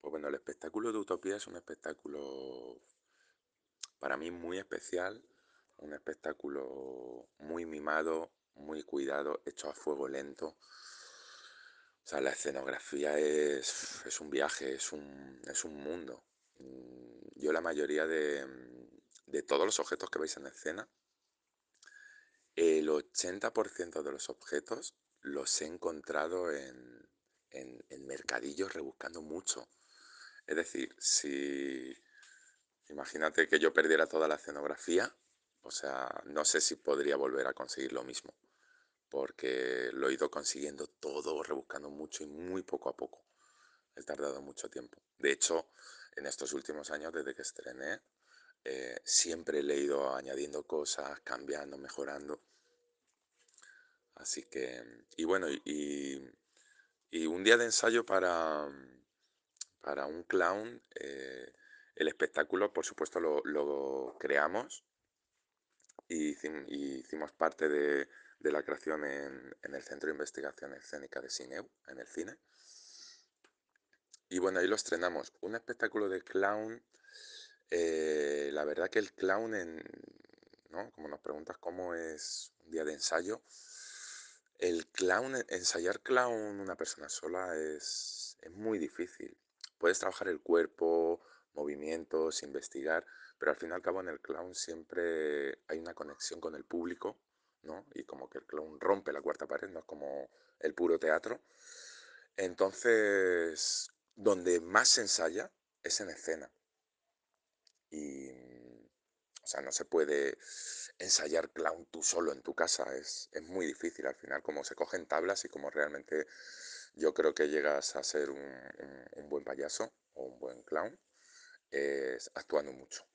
Pues bueno, el espectáculo de Utopía es un espectáculo para mí muy especial, un espectáculo muy mimado, muy cuidado, hecho a fuego lento. O sea, la escenografía es un viaje, es un mundo. Yo la mayoría de todos los objetos que veis en escena, el 80% de los objetos los he encontrado en mercadillos rebuscando mucho. Es decir, si imagínate que yo perdiera toda la escenografía, o sea, no sé si podría volver a conseguir lo mismo, porque lo he ido consiguiendo todo, rebuscando mucho y muy poco a poco. He tardado mucho tiempo. De hecho, en estos últimos años, desde que estrené, siempre le he ido añadiendo cosas, cambiando, mejorando. Así que, y bueno, y un día de ensayo para un clown, el espectáculo, por supuesto, lo creamos y hicimos parte de la creación en el Centro de Investigación Escénica de Sineu, en el cine. Y bueno, ahí lo estrenamos. Un espectáculo de clown, la verdad que el clown, ¿no? Como nos preguntas cómo es un día de ensayo, el clown, ensayar clown una persona sola es muy difícil. Puedes trabajar el cuerpo, movimientos, investigar, pero al fin y al cabo en el clown siempre hay una conexión con el público, ¿no? Y como que el clown rompe la cuarta pared, no es como el puro teatro. Entonces, donde más se ensaya es en escena. Y, o sea, no se puede ensayar clown tú solo en tu casa, es muy difícil al final, como se cogen tablas y como realmente yo creo que llegas a ser un buen payaso o un buen clown, es actuando mucho.